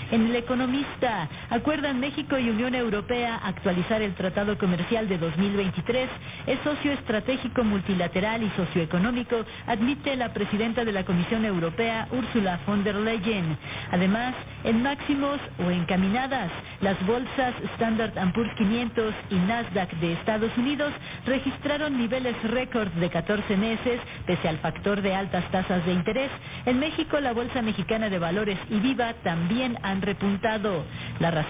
En El Economista, acuerdan México y Unión Europea actualizar el Tratado Comercial de 2023. Es socio estratégico multilateral y socioeconómico, admite la presidenta de la Comisión Europea, Ursula von der Leyen. Además, en máximos o encaminadas, las bolsas Standard & Poor's 500 y Nasdaq de Estados Unidos registraron niveles récord de 14 meses, pese al factor de altas tasas de interés. En México, la Bolsa Mexicana de Valores y Viva también han repuntado. La razón